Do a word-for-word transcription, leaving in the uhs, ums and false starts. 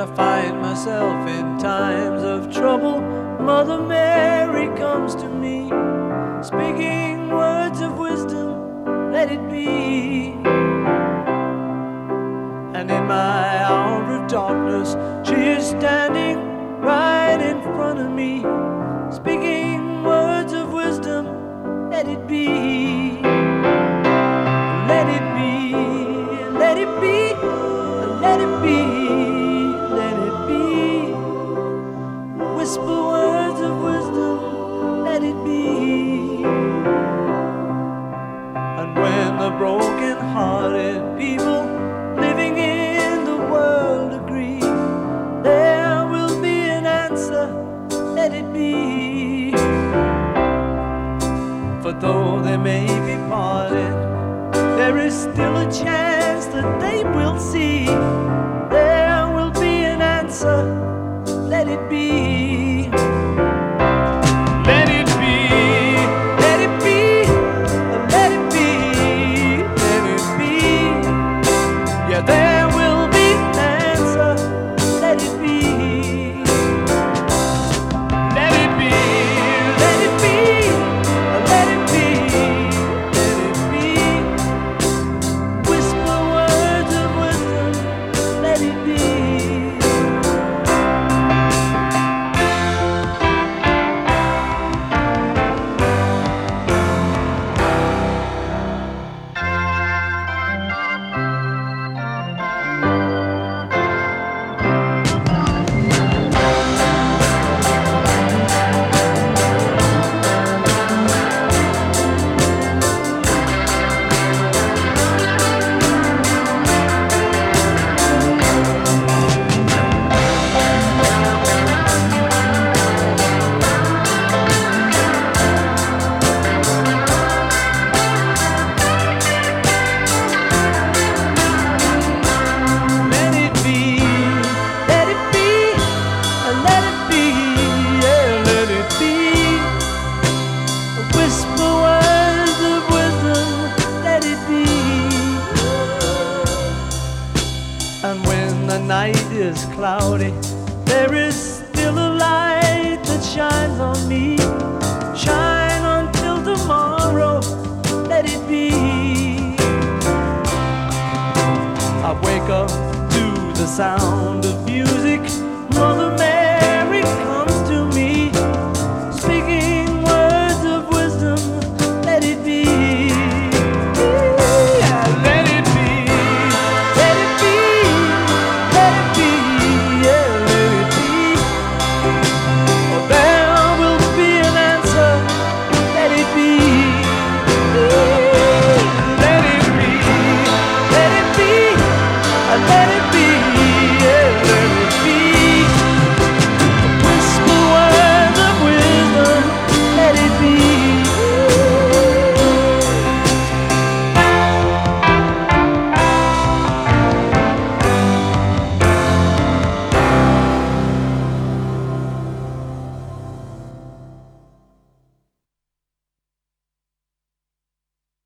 I find myself in times of trouble, Mother Mary comes to me, speaking words of wisdom, let it be. And in my hour of darkness, she is standing right in front of me, speaking words of wisdom, let it be. Let it be, let it be, let it be, let it be. Whisper words of wisdom, let it be. And when the broken-hearted people living in the world agree, there will be an answer, let it be. For though they may be parted, there is still a chance that they will see. There will be an answer, let it be. Let it be, let it be, let it be, let it be. Yeah, there will be an answer, let it be. Let it be, let it be, let it be, let it be. Whisper words of wisdom, let it be. And when the night is cloudy, there is still a light that shines on me. Shine until tomorrow, let it be. I wake up to the sound of